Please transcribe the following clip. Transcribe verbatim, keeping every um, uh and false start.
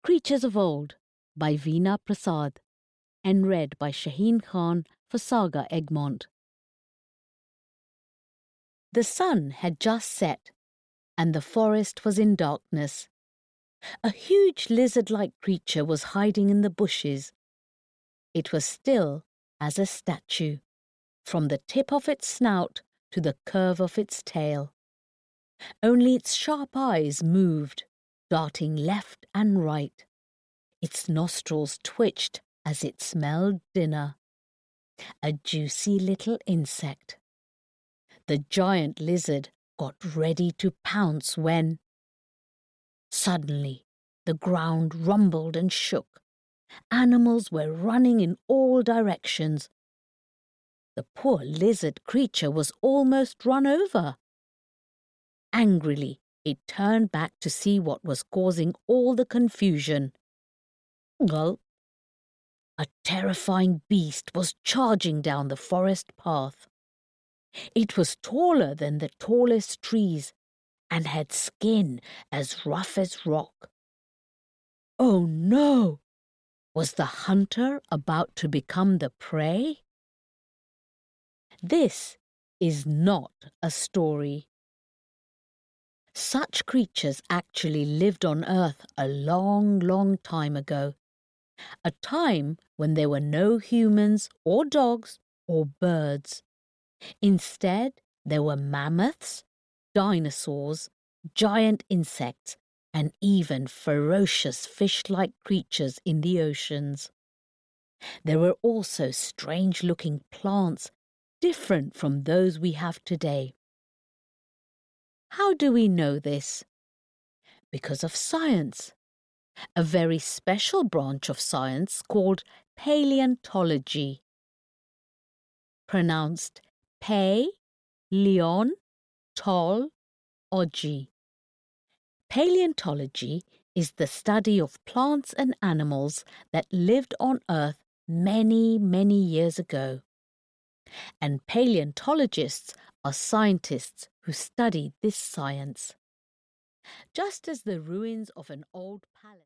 Creatures of Old by Veena Prasad and read by Shaheen Khan for Saga Egmont. The sun had just set and the forest was in darkness. A huge lizard-like creature was hiding in the bushes. It was still as a statue, from the tip of its snout to the curve of its tail. Only its sharp eyes moved, darting left and right. Its nostrils twitched as it smelled dinner. A juicy little insect. The giant lizard got ready to pounce when... Suddenly, the ground rumbled and shook. Animals were running in all directions. The poor lizard creature was almost run over. Angrily, it turned back to see what was causing all the confusion. Well, a terrifying beast was charging down the forest path. It was taller than the tallest trees and had skin as rough as rock. Oh no! Was the hunter about to become the prey? This is not a story. Such creatures actually lived on Earth a long, long time ago. A time when there were no humans or dogs or birds. Instead, there were mammoths, dinosaurs, giant insects, and even ferocious fish-like creatures in the oceans. There were also strange-looking plants, different from those we have today. How do we know this? Because of science. A very special branch of science called paleontology. Pronounced Pei, Leon, Tol, Oji. Paleontology is the study of plants and animals that lived on Earth many, many years ago. And paleontologists are scientists who study this science. Just as the ruins of an old palace